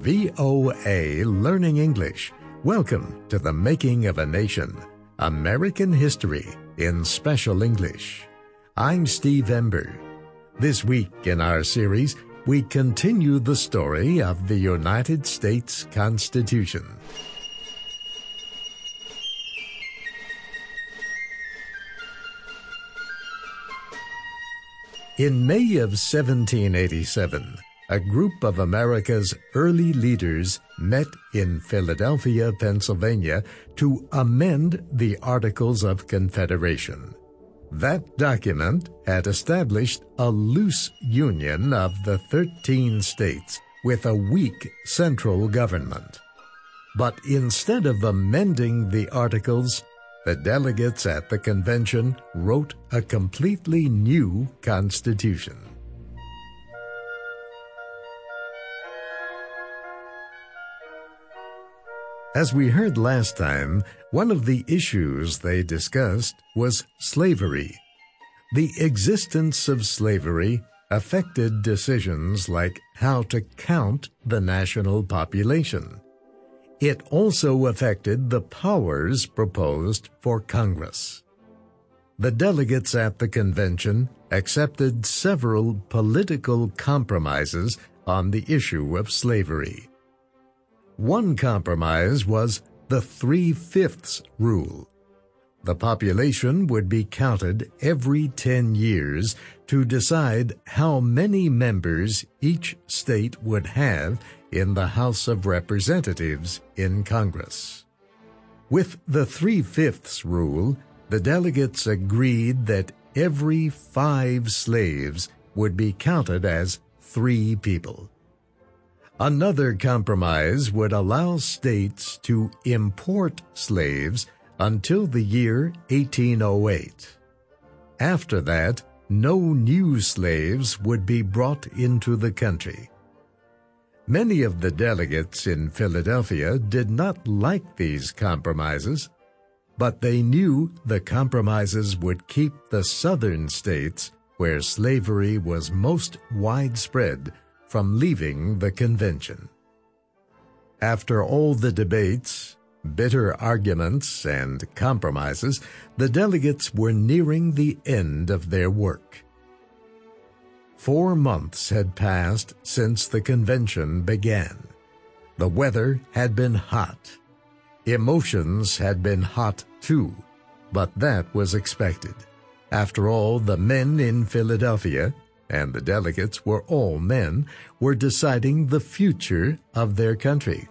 VOA Learning English. Welcome to the Making of a Nation, American History in Special English. I'm Steve Ember. This week in our series, we continue the story of the United States Constitution. In May of 1787, a group of America's early leaders met in Philadelphia, Pennsylvania, to amend the Articles of Confederation. That document had established a loose union of the 13 states with a weak central government. But instead of amending the Articles, the delegates at the convention wrote a completely new constitution. As we heard last time, one of the issues they discussed was slavery. The existence of slavery affected decisions like how to count the national population. It also affected the powers proposed for Congress. The delegates at the convention accepted several political compromises on the issue of slavery. One compromise was the 3/5 rule. The population would be counted every 10 years to decide how many members each state would have in the House of Representatives in Congress. With the 3/5 rule, the delegates agreed that every 5 slaves would be counted as 3 people. Another compromise would allow states to import slaves until the year 1808. After that, no new slaves would be brought into the country. Many of the delegates in Philadelphia did not like these compromises, but they knew the compromises would keep the southern states, where slavery was most widespread, from leaving the convention. After all the debates, bitter arguments, and compromises, the delegates were nearing the end of their work. 4 months had passed since the convention began. The weather had been hot. Emotions had been hot too, but that was expected. After all, the men in Philadelphia, and the delegates were all men, were deciding the future of their country.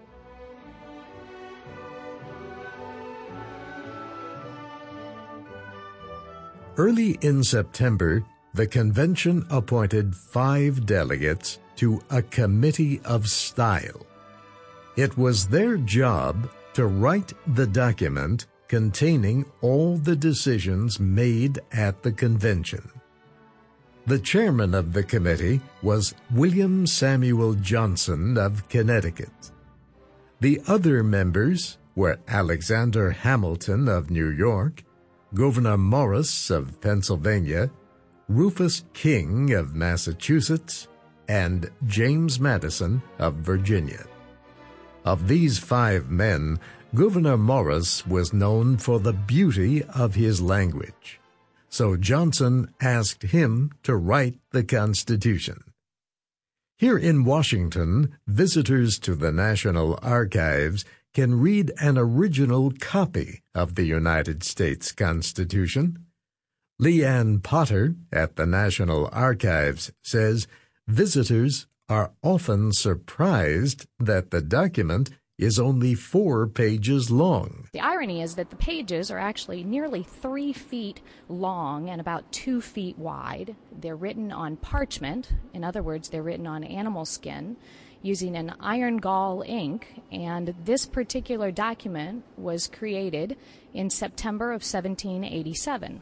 Early in September, the convention appointed 5 delegates to a committee of style. It was their job to write the document containing all the decisions made at the convention. The chairman of the committee was William Samuel Johnson of Connecticut. The other members were Alexander Hamilton of New York, Gouverneur Morris of Pennsylvania, Rufus King of Massachusetts, and James Madison of Virginia. Of these 5 men, Gouverneur Morris was known for the beauty of his language. So Johnson asked him to write the Constitution. Here in Washington, visitors to the National Archives can read an original copy of the United States Constitution. Leanne Potter at the National Archives says visitors are often surprised that the document is only 4 pages long. The irony is that the pages are actually nearly 3 feet long and about 2 feet wide. They're written on parchment. In other words, they're written on animal skin using an iron gall ink, and this particular document was created in September of 1787.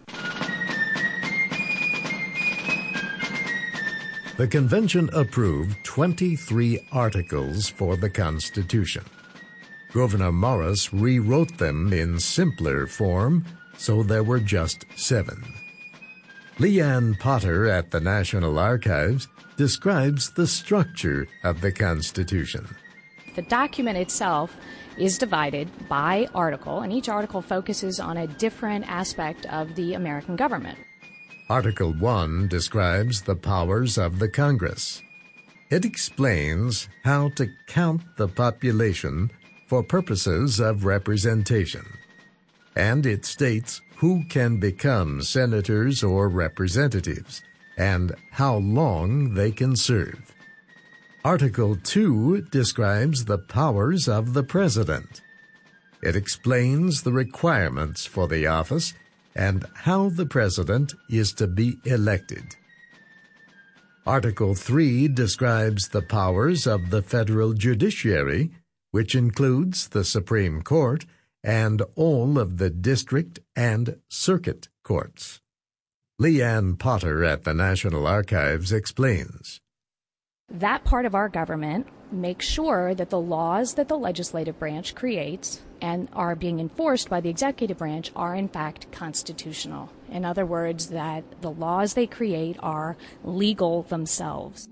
The convention approved 23 articles for the Constitution. Gouverneur Morris rewrote them in simpler form, so there were just 7. Leanne Potter at the National Archives describes the structure of the Constitution. The document itself is divided by article, and each article focuses on a different aspect of the American government. Article 1 describes the powers of the Congress. It explains how to count the population for purposes of representation, and it states who can become senators or representatives and how long they can serve. Article 2 describes the powers of the President. It explains the requirements for the office and how the President is to be elected. Article 3 describes the powers of the federal judiciary, which includes the Supreme Court and all of the district and circuit courts. Leanne Potter at the National Archives explains. That part of our government makes sure that the laws that the legislative branch creates and are being enforced by the executive branch are in fact constitutional. In other words, that the laws they create are legal themselves.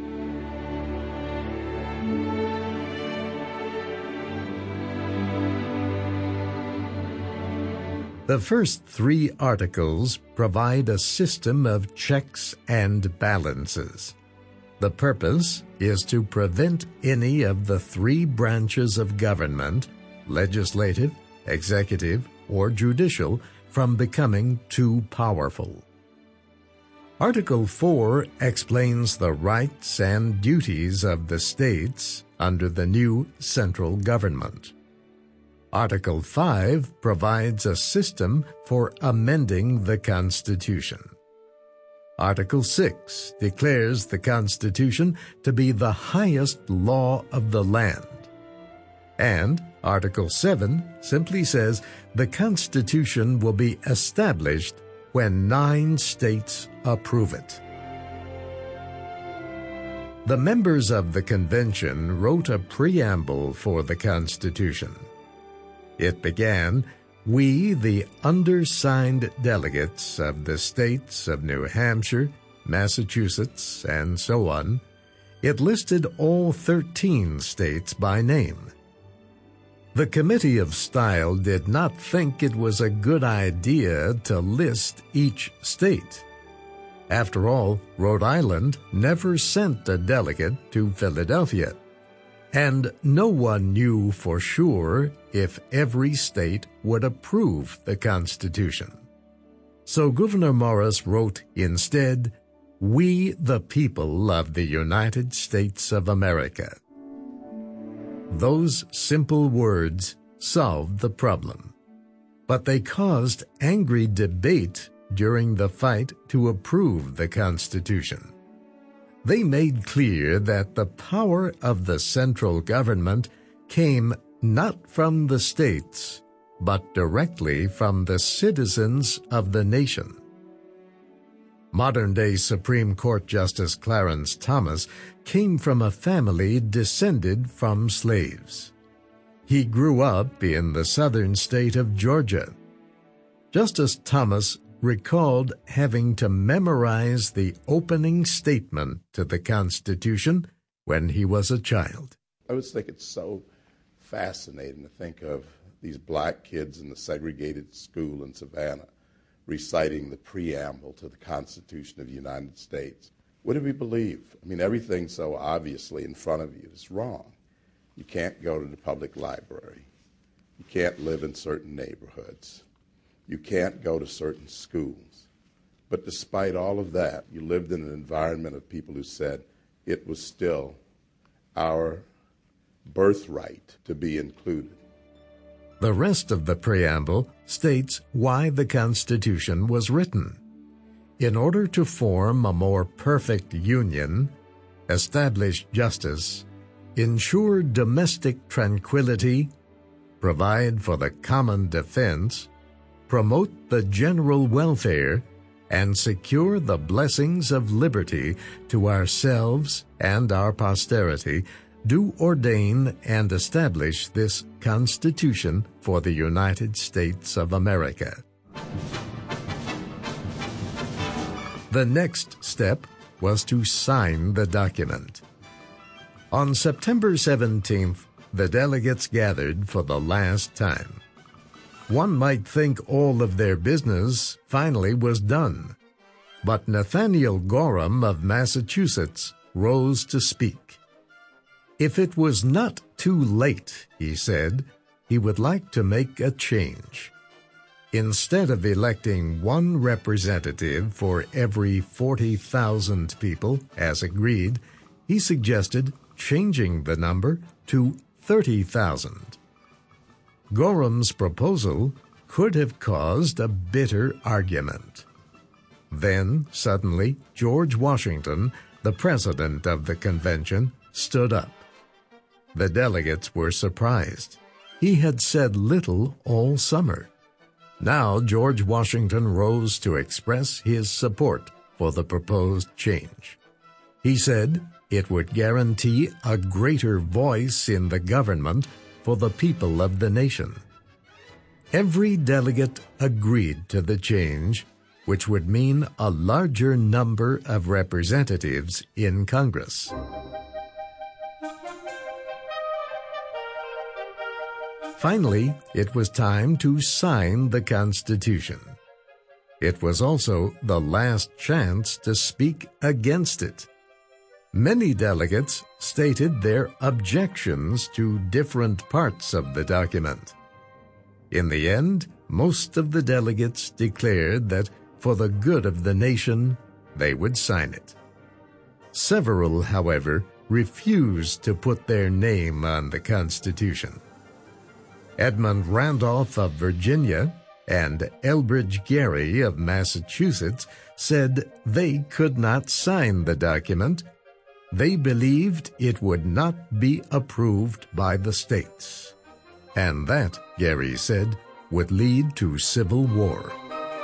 The first 3 articles provide a system of checks and balances. The purpose is to prevent any of the 3 branches of government, legislative, executive, or judicial, from becoming too powerful. Article 4 explains the rights and duties of the states under the new central government. Article 5 provides a system for amending the Constitution. Article 6 declares the Constitution to be the highest law of the land. And Article 7 simply says the Constitution will be established when 9 states approve it. The members of the convention wrote a preamble for the Constitution. It began, "We, the undersigned delegates of the states of New Hampshire, Massachusetts, and so on." It listed all 13 states by name. The Committee of Style did not think it was a good idea to list each state. After all, Rhode Island never sent a delegate to Philadelphia, and no one knew for sure if every state would approve the Constitution. So Gouverneur Morris wrote instead, "We the people of the United States of America." Those simple words solved the problem, but they caused angry debate during the fight to approve the Constitution. They made clear that the power of the central government came not from the states, but directly from the citizens of the nation. Modern-day Supreme Court Justice Clarence Thomas came from a family descended from slaves. He grew up in the southern state of Georgia. Justice Thomas recalled having to memorize the opening statement to the Constitution when he was a child. I always think it's so fascinating to think of these black kids in the segregated school in Savannah reciting the preamble to the Constitution of the United States. What do we believe? I mean, everything's so obviously in front of you. It's wrong. You can't go to the public library. You can't live in certain neighborhoods. You can't go to certain schools. But despite all of that, you lived in an environment of people who said it was still our birthright to be included. The rest of the preamble states why the Constitution was written. In order to form a more perfect union, establish justice, ensure domestic tranquility, provide for the common defense, promote the general welfare, and secure the blessings of liberty to ourselves and our posterity, do ordain and establish this Constitution for the United States of America. The next step was to sign the document. On September 17, the delegates gathered for the last time. One might think all of their business finally was done. But Nathaniel Gorham of Massachusetts rose to speak. If it was not too late, he said, he would like to make a change. Instead of electing one representative for every 40,000 people, as agreed, he suggested changing the number to 30,000. Gorham's proposal could have caused a bitter argument. Then, suddenly, George Washington, the president of the convention, stood up. The delegates were surprised. He had said little all summer. Now George Washington rose to express his support for the proposed change. He said it would guarantee a greater voice in the government for the people of the nation. Every delegate agreed to the change, which would mean a larger number of representatives in Congress. Finally, it was time to sign the Constitution. It was also the last chance to speak against it. Many delegates stated their objections to different parts of the document. In the end, most of the delegates declared that for the good of the nation, they would sign it. Several, however, refused to put their name on the Constitution. Edmund Randolph of Virginia and Elbridge Gerry of Massachusetts said they could not sign the document. They believed it would not be approved by the states. And that, Gerry said, would lead to civil war.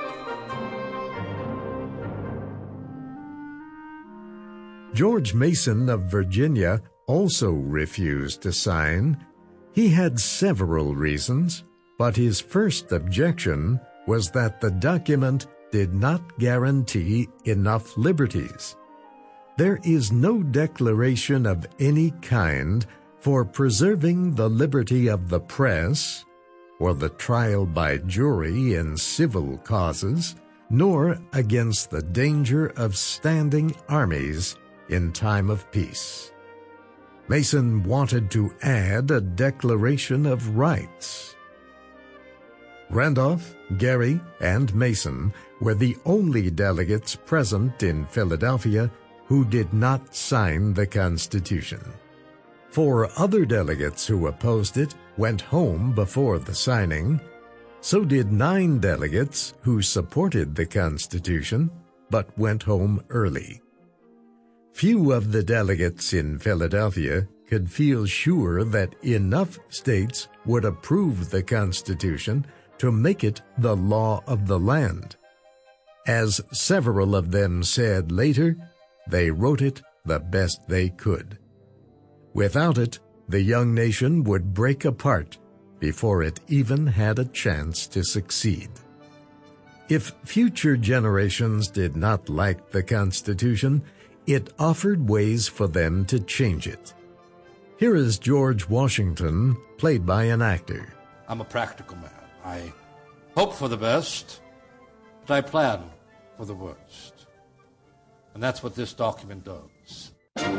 George Mason of Virginia also refused to sign. He had several reasons, but his first objection was that the document did not guarantee enough liberties. There is no declaration of any kind for preserving the liberty of the press, or the trial by jury in civil causes, nor against the danger of standing armies in time of peace. Mason wanted to add a Declaration of Rights. Randolph, Gerry, and Mason were the only delegates present in Philadelphia who did not sign the Constitution. 4 other delegates who opposed it went home before the signing. So did 9 delegates who supported the Constitution but went home early. Few of the delegates in Philadelphia could feel sure that enough states would approve the Constitution to make it the law of the land. As several of them said later, they wrote it the best they could. Without it, the young nation would break apart before it even had a chance to succeed. If future generations did not like the Constitution, it offered ways for them to change it. Here is George Washington, played by an actor. I'm a practical man. I hope for the best, but I plan for the worst. And that's what this document does.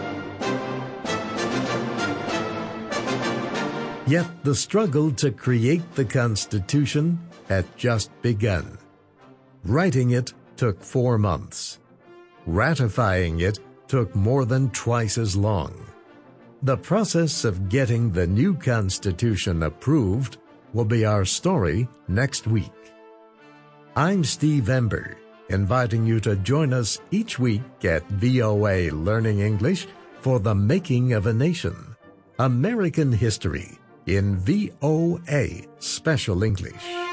Yet the struggle to create the Constitution had just begun. Writing it took 4 months. Ratifying it took more than twice as long. The process of getting the new Constitution approved will be our story next week. I'm Steve Ember, inviting you to join us each week at VOA Learning English for The Making of a Nation, American History in VOA Special English.